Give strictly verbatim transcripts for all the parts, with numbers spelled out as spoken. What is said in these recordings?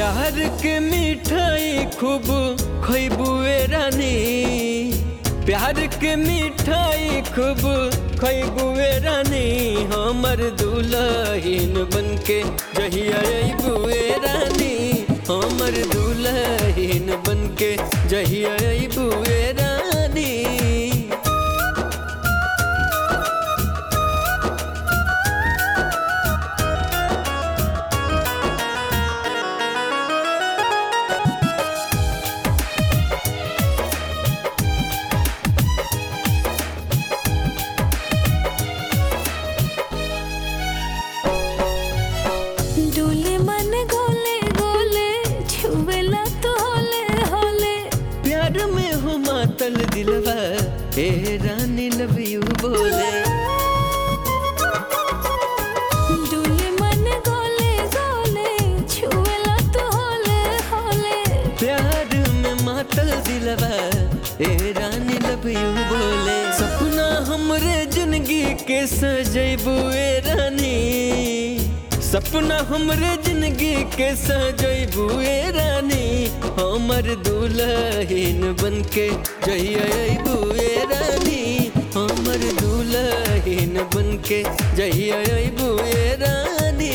प्यार के मिठाई खूब खइबुए रानी, प्यार के मिठाई खूब खइबुए रानी, हमर दुल्हन बनके जहिया अइबुए रानी, हमर दुल्हन बनके जहिया अइबुए रानी। डोले मन गोले गोले छुवेला तो होले होले, प्यार में हो मातल दिलवा ए रानी लव यू बोले। डोले मन गोले गोले छुवेला तो होले होले, प्यार में मातल दिलवा ए रानी लव यू बोले। सपना हमरे जिंदगी के सजैबुए रानी, सपना हमरे जिंदगी के सजैबुए रानी, हमर दुल्हन बनके जहिया अइबुए रानी, हमर दुल्हन बनके जहिया अइबुए रानी।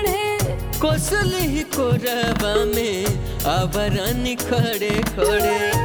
कौशल ही कोरबा में आबरानी खड़े खड़े,